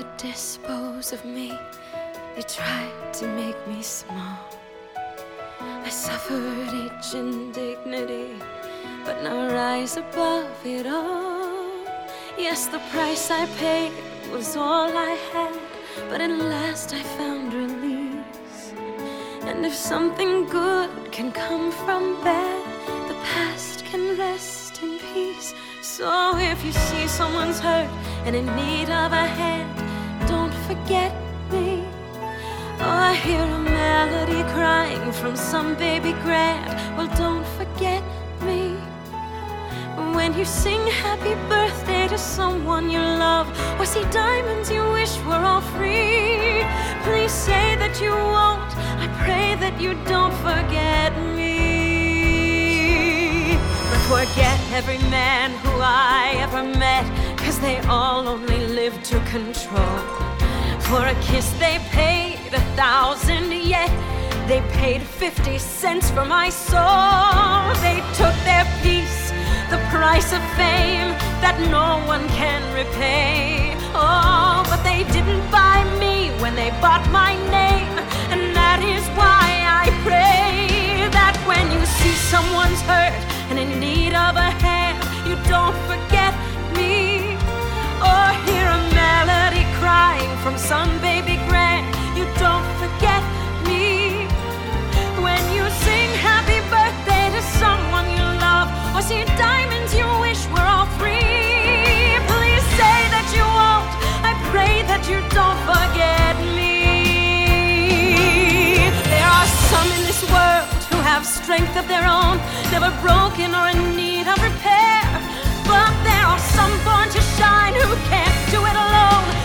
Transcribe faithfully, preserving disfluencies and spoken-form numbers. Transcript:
dispose of me. They tried to make me small. I suffered each indignity, but now rise above it all. Yes, the price I paid was all I had, but at last I found release. And if something good can come from bad, the past can rest in peace. So if you see someone's hurt and in need of a hand, don't forget me. Oh, I hear a melody crying from some baby grand. Well, don't forget me. When you sing happy birthday to someone you love, or see diamonds you wish were all free, please say that you won't. I pray that you don't forget me. But forget every man who I ever met, 'cause they all only live to control. For a kiss they paid a thousand, yet they paid fifty cents for my soul. They took their piece, the price of fame that no one can repay. Oh, but they didn't buy me when they bought my name. And that is why I pray that when you see someone's hurt and in need of a hand, you don't forget me. Or hear a melody crying from some baby grand, you don't forget me. When you sing happy birthday to someone you love, or see diamonds you wish were all free, please say that you won't. I pray that you don't forget me. There are some in this world who have strength of their own, never broken or in need of repair. But there are some born to shine who can't do it alone.